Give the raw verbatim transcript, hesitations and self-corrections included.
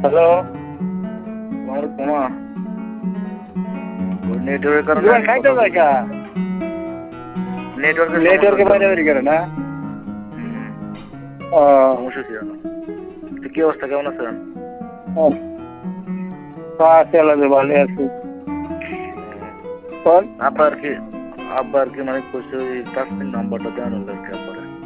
Hello, তোমার তোমা ওই নেটওয়ার্কের কারণে তোমার খাইতে দেখা নেটওয়ার্কের নেটওয়ার্কে সমস্যা বাইরে বেরিয়ে গেল না। হুম ও সমস্যা ছিল না। তো কি অবস্থা, কেমন আছেন? চলে ভালো আছি। কোন আব্বা আর কি আব্বা আর কি মানে কইছে ওই তাসমিন নাম্বারটা দেওয়ার আর কি আব্বারে